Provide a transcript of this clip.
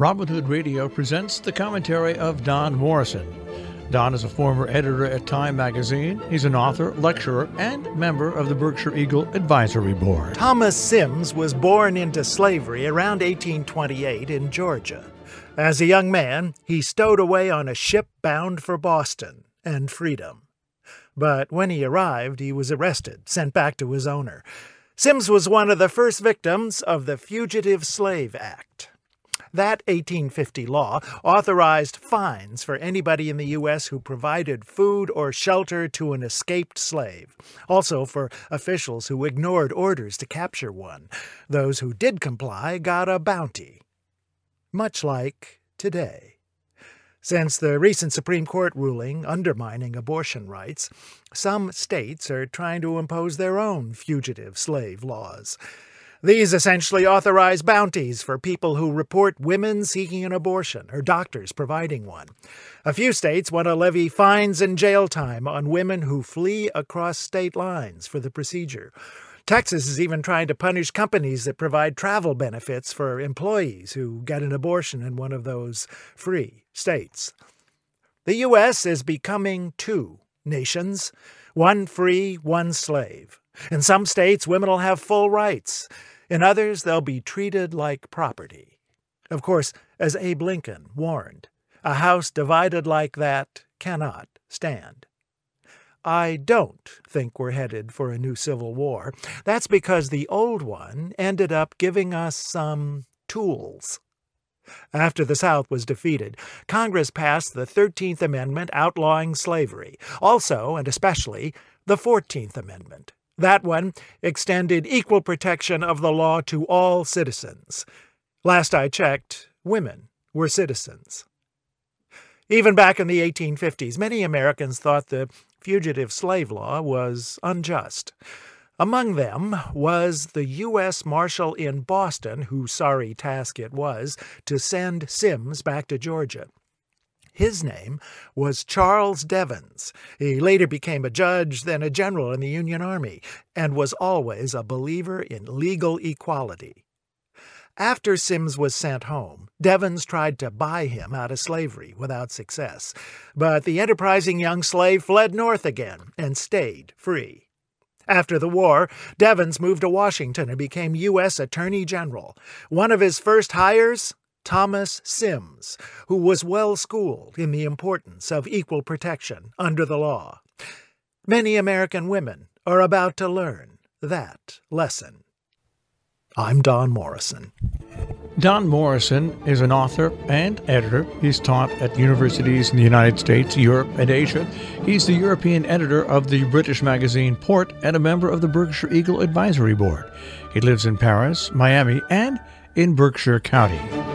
Robin Hood Radio presents the commentary of Don Morrison. Don is a former editor at Time magazine. He's an author, lecturer, and member of the Berkshire Eagle Advisory Board. Thomas Sims was born into slavery around 1828 in Georgia. As a young man, he stowed away on a ship bound for Boston and freedom. But when he arrived, he was arrested, sent back to his owner. Sims was one of the first victims of the Fugitive Slave Act. That 1850 law authorized fines for anybody in the U.S. who provided food or shelter to an escaped slave, also for officials who ignored orders to capture one. Those who did comply got a bounty, much like today. Since the recent Supreme Court ruling undermining abortion rights, some states are trying to impose their own fugitive slave laws. These essentially authorize bounties for people who report women seeking an abortion or doctors providing one. A few states want to levy fines and jail time on women who flee across state lines for the procedure. Texas is even trying to punish companies that provide travel benefits for employees who get an abortion in one of those free states. The U.S. is becoming two nations, one free, one slave. In some states, women will have full rights. In others, they'll be treated like property. Of course, as Abe Lincoln warned, a house divided like that cannot stand. I don't think we're headed for a new civil war. That's because the old one ended up giving us some tools. After the South was defeated, Congress passed the 13th Amendment outlawing slavery. Also, and especially, the 14th Amendment. That one extended equal protection of the law to all citizens. Last I checked, women were citizens. Even back in the 1850s, many Americans thought the fugitive slave law was unjust. Among them was the U.S. Marshal in Boston, whose sorry task it was to send Sims back to Georgia. His name was Charles Devens. He later became a judge, then a general in the Union Army, and was always a believer in legal equality. After Sims was sent home, Devens tried to buy him out of slavery without success. But the enterprising young slave fled north again and stayed free. After the war, Devens moved to Washington and became U.S. Attorney General. One of his first hires, Thomas Sims, who was well-schooled in the importance of equal protection under the law. Many American women are about to learn that lesson. I'm Don Morrison. Don Morrison is an author and editor. He's taught at universities in the United States, Europe, and Asia. He's the European editor of the British magazine Port and a member of the Berkshire Eagle Advisory Board. He lives in Paris, Miami, and in Berkshire County.